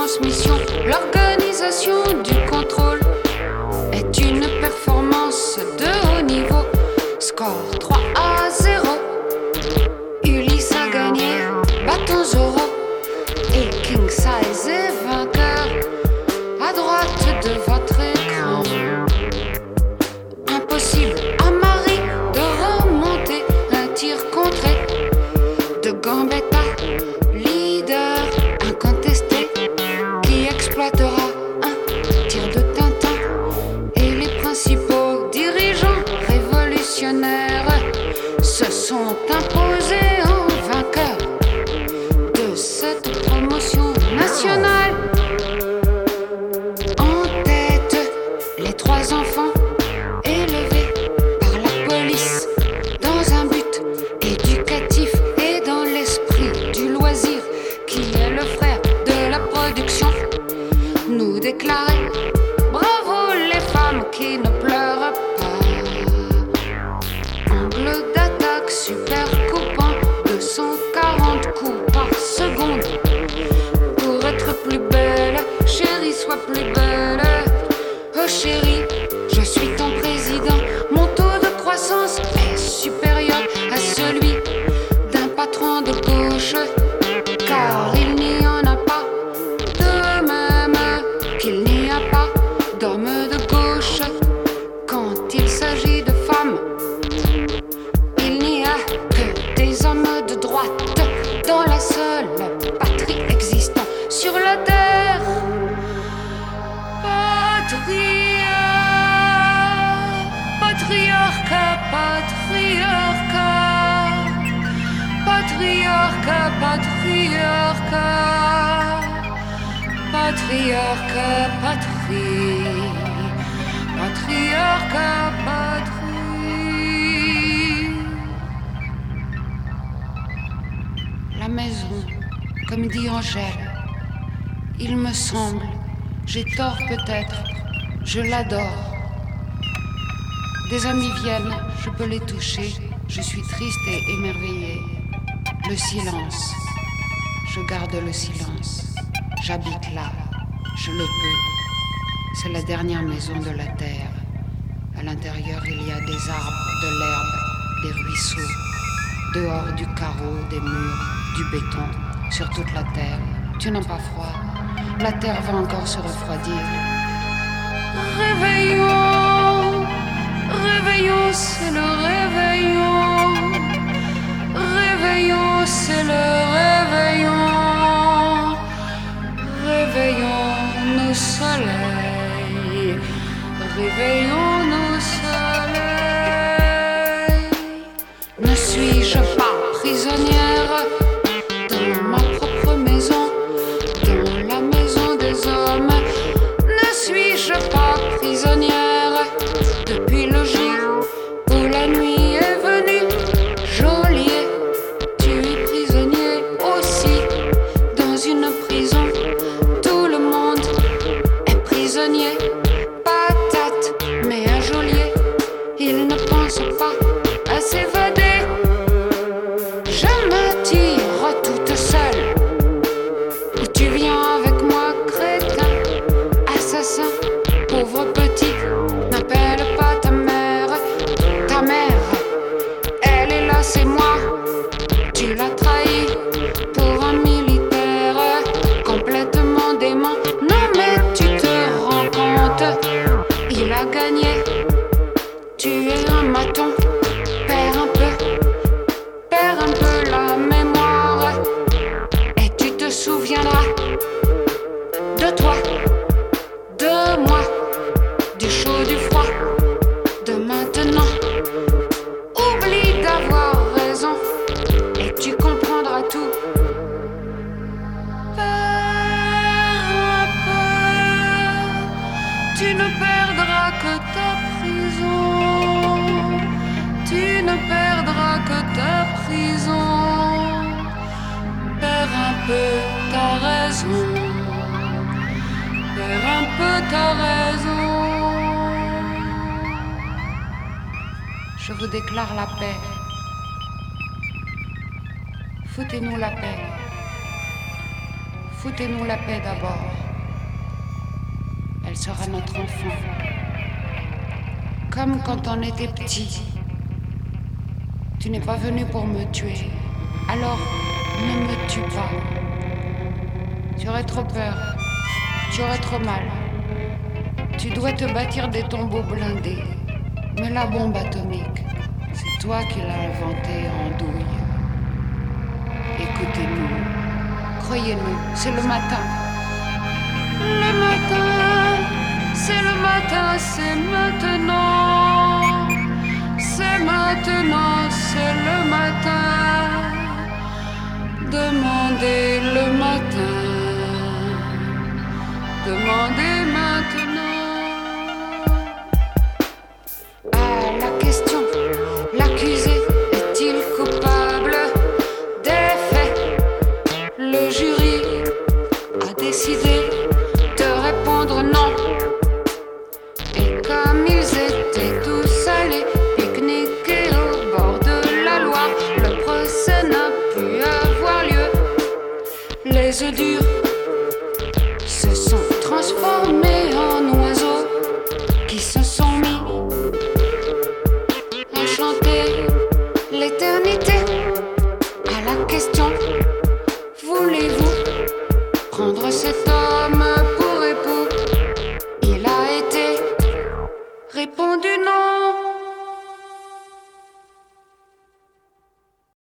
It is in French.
transmission. L'organisation du contrôle est une performance de haut niveau. Score 3-0. Ulysse a gagné, bâton Zoro. Et King Size est vainqueur. À droite de votre écran. Impossible à Marie de remonter un tir contré de Gambetta, leader incontesté, qui exploitera un tir de Tintin. Et les principaux dirigeants révolutionnaires se sont imposés en vainqueurs de cette promotion nationale. En tête, les trois enfants élevés par la police dans un but éducatif et dans l'esprit du loisir qui est le frère de la production, nous déclarait bravo les femmes qui ne pleurent pas. Angle d'attaque super coupant, 240 coups par seconde. Pour être plus belle, chérie, sois plus belle. Oh chérie, je suis ton président. Mon taux de croissance est supérieur à celui d'un patron de gauche, car il n'y en a pas de même qu'il n'y a pas d'hommes de gauche. Quand il s'agit de femmes, il n'y a que des hommes de droite dans la seule patrie existant sur la terre. Patriarcat, patriarcat, patriarcat, patriarcat, patrie, patriarcat, patrie. La maison, comme dit Angèle, il me semble, j'ai tort peut-être, je l'adore. Des amis viennent, je peux les toucher, je suis triste et émerveillée. Le silence, je garde le silence. J'habite là, je le peux. C'est la dernière maison de la terre. À l'intérieur, il y a des arbres, de l'herbe, des ruisseaux. Dehors, du carreau, des murs, du béton, sur toute la terre. Tu n'as pas froid? La terre va encore se refroidir. Réveillons, réveillons, c'est le réveillon. Réveillons, c'est le réveillon. Réveillons nos soleils. Réveillons nos soleils. Ne suis-je pas prisonnière dans ma propre maison, dans la maison des hommes? Ne suis-je pas prisonnière depuis le jour où la nuit est venue? Geôlier, tu es prisonnier aussi dans une prison. Tout le monde est prisonnier. Patate, mais un geôlier, il ne pense pas à s'évader. Je me tire toute seule. Et tu viens avec moi, crétin, assassin, pauvre petit. N'appelle pas ta mère. Ta mère, elle est là, c'est moi. Tu l'as trahi pour un militaire complètement dément. Non mais tu te rends compte, il a gagné. Tu es un maton, perds un peu la mémoire. Et tu te souviendras de toi, de moi, du chaud, du froid, de maintenant. Oublie d'avoir raison et tu comprendras tout. Perds un peu, tu ne perdras que ta prison. Tu ne perdras que ta prison. Perds un peu ta raison. Perds un peu ta raison. Je vous déclare la paix. Foutez-nous la paix. Foutez-nous la paix d'abord. Elle sera notre enfant. Comme quand on était petit. Tu n'es pas venu pour me tuer. Alors, ne me tue pas. Tu aurais trop peur. Tu aurais trop mal. Tu dois te bâtir des tombeaux blindés. Mais la bombe atomique, c'est toi qui l'as inventée en douille. Écoutez-nous. Croyez-nous, c'est le matin. Le matin, c'est le matin, c'est maintenant. C'est maintenant, c'est le matin. Demandez le matin. Demandez maintenant. À la question, l'accusé est-il coupable des faits? Le jury a décidé de répondre non. Et comme ils étaient tous allés pique-niquer au bord de la Loire, le procès n'a pu avoir lieu. Les œufs durs se sont transformés en oiseaux qui se sont mis à chanter l'éternité. À la question, voulez-vous prendre cet or?